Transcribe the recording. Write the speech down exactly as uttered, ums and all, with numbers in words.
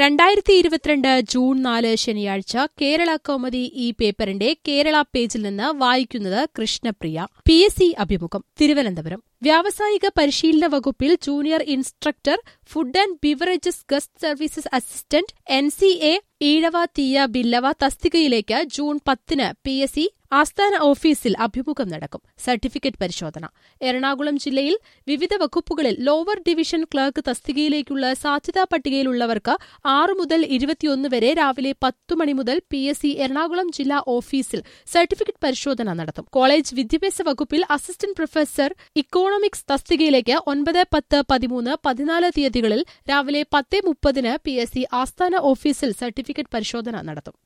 രണ്ടായിരത്തി ഇരുപത്തിരണ്ട് ജൂൺ നാല് ശനിയാഴ്ച കേരള കൗമുദി ഈ പേപ്പറിന്റെ കേരള പേജിൽ നിന്ന് വായിക്കുന്നത് കൃഷ്ണപ്രിയ. പി എസ് സി അഭിമുഖം. തിരുവനന്തപുരം. വ്യാവസായിക പരിശീലന വകുപ്പിൽ junior instructor, food and beverages guest services assistant, N C A Ezhava Thiyya Billava തസ്തികയിലേക്ക് ജൂൺ പത്തിന് പി എസ് സി ആസ്ഥാന ഓഫീസിൽ അഭിമുഖം നടക്കും. സർട്ടിഫിക്കറ്റ് പരിശോധന. എറണാകുളം ജില്ലയിൽ വിവിധ വകുപ്പുകളിൽ ലോവർ ഡിവിഷൻ ക്ലർക്ക് തസ്തികയിലേക്കുള്ള സാധ്യതാ പട്ടികയിലുള്ളവർക്ക് ആറു മുതൽ ഇരുപത്തിയൊന്ന് വരെ രാവിലെ പത്തു മണി മുതൽ പി എസ് സി എറണാകുളം ജില്ലാ ഓഫീസിൽ സർട്ടിഫിക്കറ്റ് പരിശോധന നടത്തും. കോളേജ് വിദ്യാഭ്യാസ വകുപ്പിൽ അസിസ്റ്റന്റ് പ്രൊഫസർ ഇക്കോണമിക്സ് തസ്തികയിലേക്ക് ഒൻപത്, പത്ത്, പതിമൂന്ന്, പതിനാല് തീയതികളിൽ രാവിലെ പത്ത് മുപ്പതിന് പി എസ് സി ആസ്ഥാന ഓഫീസിൽ സർട്ടിഫിക്കറ്റ് പരിശോധന നടത്തും.